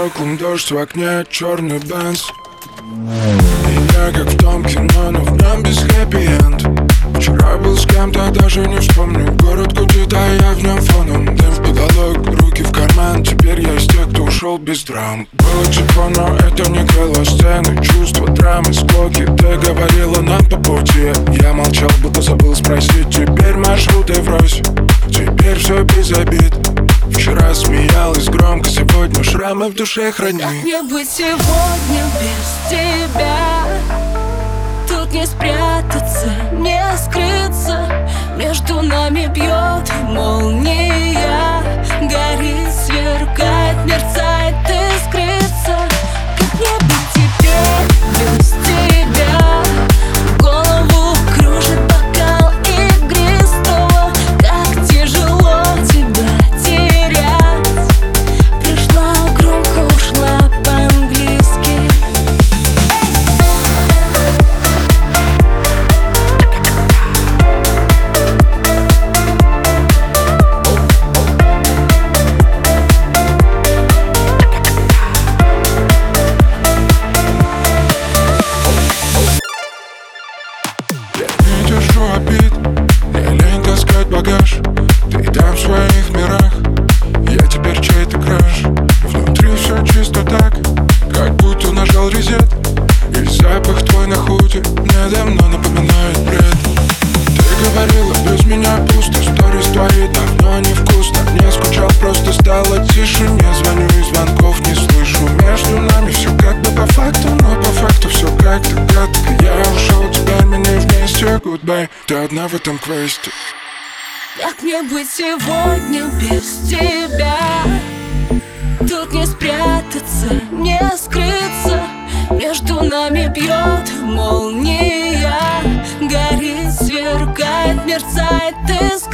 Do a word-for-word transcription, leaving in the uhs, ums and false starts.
стеклам дождь, в окне черный бенз. И я как в том кино, но в нем без хэппи-энд. Вчера был с кем-то, даже не вспомню. Город гудит, а я в нем фоном. Дым в потолок, руки в карман. Теперь я из тех, кто ушел без драм. Было тепло, но это не крыло сцены. Чувства, драмы, склоки. Ты говорила нам по пути. Я молчал, будто забыл спросить. Теперь маршруты врозь. Теперь все без обид. Вчера смеялась громко, сегодня шрамы в душе храни. Как мне быть сегодня без тебя? Тут не спрятаться, не скрыться. Между нами бьет молния. Горит, сверкает, мерцает, искрится. Как мне быть теперь без тебя? Голову кружит бокал игристого. Как тяжело тебя терять. Пришла громко, ушла по-английски. Обид, мне лень таскать багаж. Ты там в своих мирах, я теперь чей-то краш. Внутри все чисто так, как будто нажал резет. И запах твой на худе мне давно напоминает бред. Ты говорила, без меня пусто. Сторис твои давно невкусно. Не скучал, просто стало тише. Не звоню и звонков не слышу. Между нами все как бы по факту, но по факту все как-то гадко. Я ушел, теперь мы не вместе. Goodbye, ты одна в этом квесте. Как мне быть сегодня без тебя? Тут не спрятаться, не скрыться. Между нами бьет молния. Горит, сверкает, мерцает, искрится.